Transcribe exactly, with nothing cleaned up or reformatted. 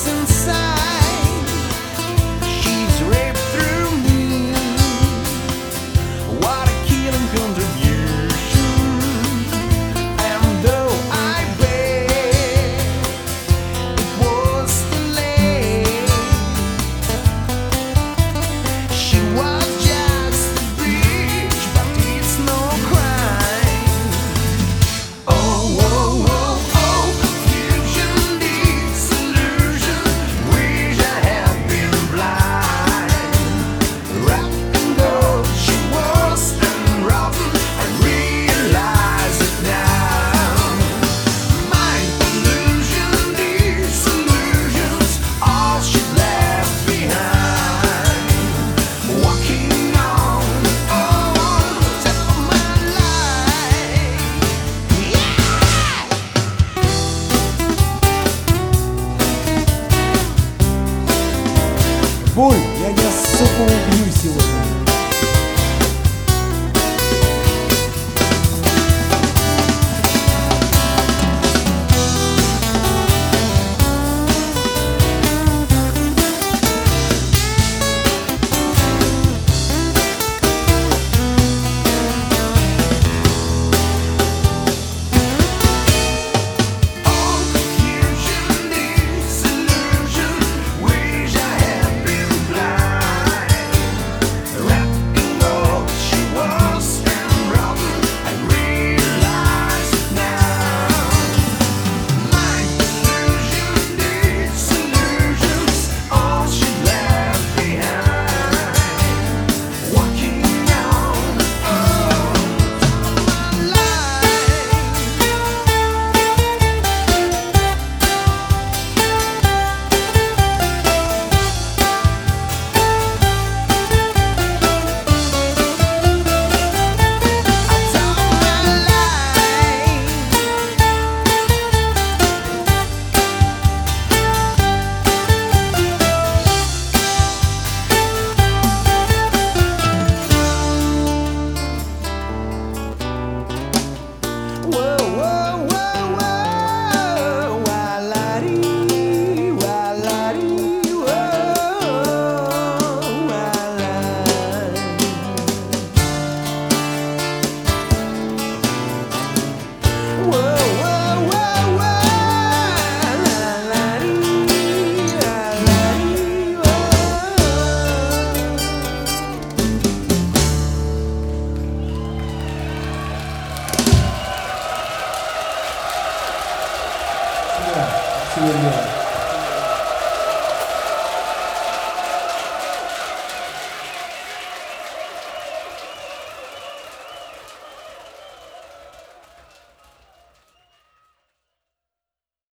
what's inside. She's raped through me. What a killing contribution. And though I bet it was too late, she was just a bitch, but it's no crime. Oh, oh, oh, oh, confusion, disillusion. Wish I had been blind. Wrapped in gold, she was unrotten. I realize it now. Mind illusion, disillusions, all she left behind. Walking on, on top of my life. Yeah! Буль, я тебя, сука, убью сегодня. All confusion, disillusion. Wish I had been blind. Wrapped in gold, she was unrotten. I realize it now. Mind illusion, disillusions, all she left behind. Walking on, on top of my life. Whoa, whoa, whoa, whoa, wa-la-dee, wa-la-dee, whoa, wa-la. Whoa, whoa, whoa, whoa, la-la-dee, la-la-dee, whoa. Сюда, сюда.